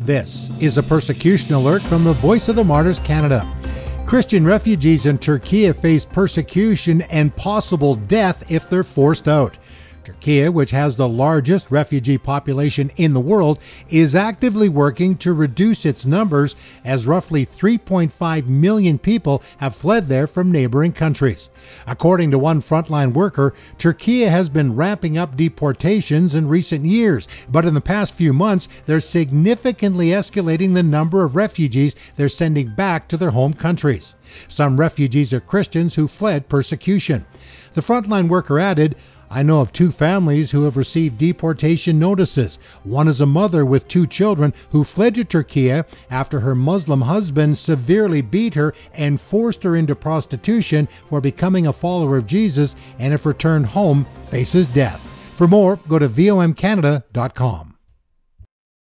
This is a persecution alert from the Voice of the Martyrs Canada. Christian refugees in Turkey face persecution and possible death if they're forced out. Turkey, which has the largest refugee population in the world, is actively working to reduce its numbers as roughly 3.5 million people have fled there from neighboring countries. According to one frontline worker, Turkey has been ramping up deportations in recent years, but in the past few months, they're significantly escalating the number of refugees they're sending back to their home countries. Some refugees are Christians who fled persecution. The frontline worker added, "I know of 2 families who have received deportation notices. One is a mother with 2 children who fled to Turkey after her Muslim husband severely beat her and forced her into prostitution for becoming a follower of Jesus, and if returned home, faces death." For more, go to VOMcanada.com.